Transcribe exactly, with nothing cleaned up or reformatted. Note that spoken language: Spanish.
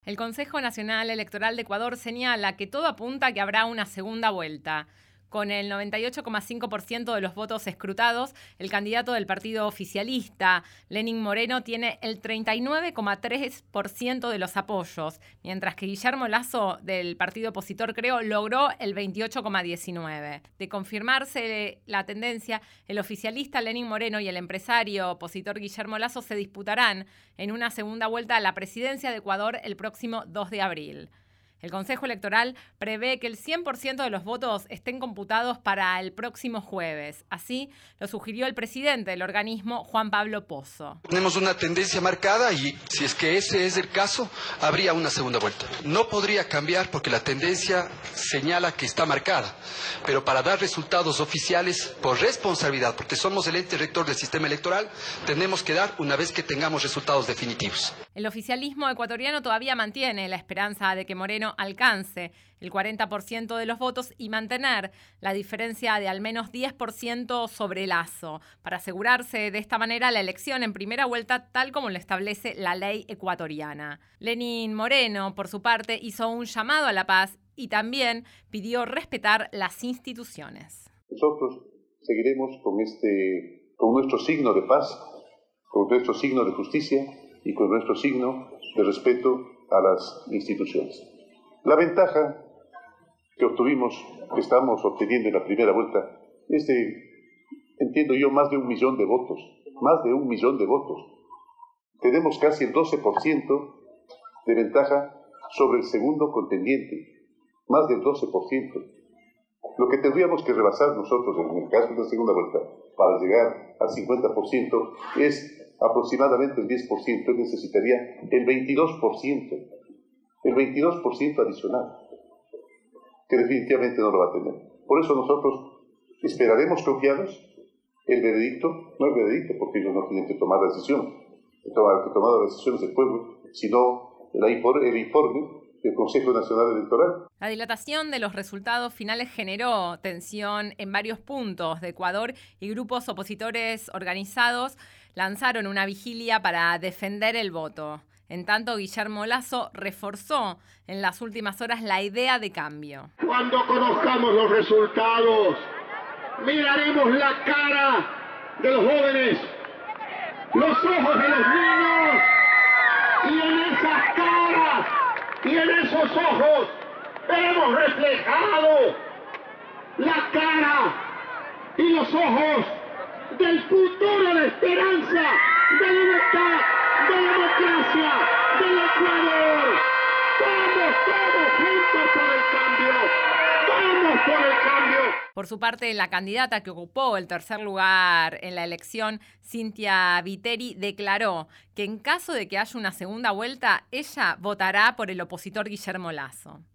El Consejo Nacional Electoral de Ecuador señala que todo apunta a que habrá una segunda vuelta. Con el noventa y ocho coma cinco por ciento de los votos escrutados, el candidato del partido oficialista, Lenín Moreno, tiene el treinta y nueve coma tres por ciento de los apoyos, mientras que Guillermo Lasso, del partido opositor Creo, logró el veintiocho coma diecinueve por ciento. De confirmarse la tendencia, el oficialista Lenín Moreno y el empresario opositor Guillermo Lasso se disputarán en una segunda vuelta a la presidencia de Ecuador el próximo dos de abril. El Consejo Electoral prevé que el cien por ciento de los votos estén computados para el próximo jueves. Así lo sugirió el presidente del organismo, Juan Pablo Pozo. Tenemos una tendencia marcada y si es que ese es el caso, habría una segunda vuelta. No podría cambiar porque la tendencia señala que está marcada, pero para dar resultados oficiales por responsabilidad, porque somos el ente rector del sistema electoral, tenemos que dar una vez que tengamos resultados definitivos. El oficialismo ecuatoriano todavía mantiene la esperanza de que Moreno alcance el cuarenta por ciento de los votos y mantener la diferencia de al menos diez por ciento sobre Lasso, para asegurarse de esta manera la elección en primera vuelta tal como lo establece la ley ecuatoriana. Lenín Moreno, por su parte, hizo un llamado a la paz y también pidió respetar las instituciones. Nosotros seguiremos con, este, con nuestro signo de paz, con nuestro signo de justicia y con nuestro signo de respeto a las instituciones. La ventaja que obtuvimos, que estamos obteniendo en la primera vuelta, es de, entiendo yo, más de un millón de votos, más de un millón de votos. Tenemos casi el doce por ciento de ventaja sobre el segundo contendiente, más del doce por ciento. Lo que tendríamos que rebasar nosotros en el caso de la segunda vuelta para llegar al cincuenta por ciento es aproximadamente el diez por ciento, necesitaría el veintidós por ciento, el veintidós por ciento adicional, que definitivamente no lo va a tener. Por eso nosotros esperaremos confiados el veredicto, no el veredicto, porque ellos no tienen que tomar la decisión, el que tomar las decisiones del pueblo, sino el informe del Consejo Nacional Electoral. La dilatación de los resultados finales generó tensión en varios puntos de Ecuador y grupos opositores organizados lanzaron una vigilia para defender el voto. En tanto, Guillermo Lasso reforzó en las últimas horas la idea de cambio. Cuando conozcamos los resultados, miraremos la cara de los jóvenes, los ojos de los niños, y en esas caras y en esos ojos veremos reflejado la cara y los ojos del futuro de esperanza, de libertad, de democracia, del Ecuador. Vamos todos juntos por el cambio. Vamos por el cambio. Por su parte, la candidata que ocupó el tercer lugar en la elección, Cintia Viteri, declaró que en caso de que haya una segunda vuelta, ella votará por el opositor Guillermo Lasso.